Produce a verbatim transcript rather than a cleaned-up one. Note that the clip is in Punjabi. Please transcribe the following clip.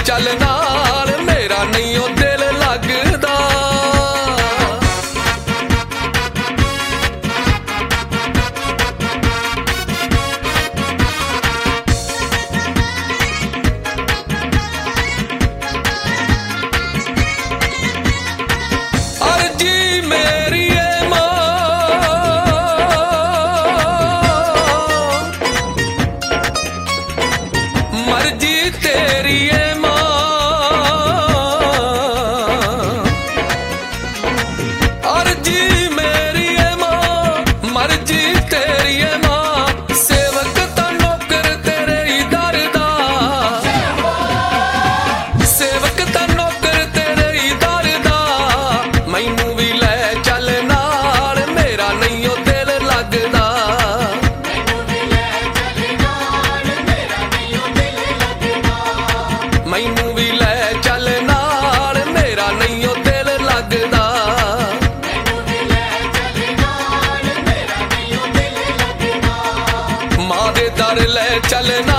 ਚੱਲ ਨਾਲ ਮੇਰਾ ਨਹੀਂ ਉਹ ਦਿਲ ਲੱਗਦਾ। ਅਰਜੀ ਮੇਰੀ ਏ ਮਾਂ ਮਰਜੀ ਤੇਰੀ ਏ ਮਾਂ ਅਰਜੀ ਮੇਰੀ ਏ ਮਾਂ ਮਰਜੀ ਤੇਰੀ ਏ ਮਾਂ ਸੇਵਕ ਤਾਂ ਨੌਕਰ ਤੇਰੇ ਹੀ ਦਰ ਦਾ ਸੇਵਕ ਤਾਂ ਨੌਕਰ ਤੇਰੇ ਹੀ ਦਰ ਦਾ ਮੈਨੂੰ ਵੀ ਲੈ ਚੱਲ ਨਾਲ ਮੇਰਾ ਨਹੀਂ ਉਹ ਦਿਲ ਲੱਗਦਾ। ਮੈਨੂੰ ਵੀ ਲੈ ਚੱਲ ਨਾਲ ਮੇਰਾ ਨਹੀਂ ਉਹ ਦਿਲ ਲੱਗਦਾ। ਮਾਂ ਦੇ ਦਰ ਲੈ ਚੱਲ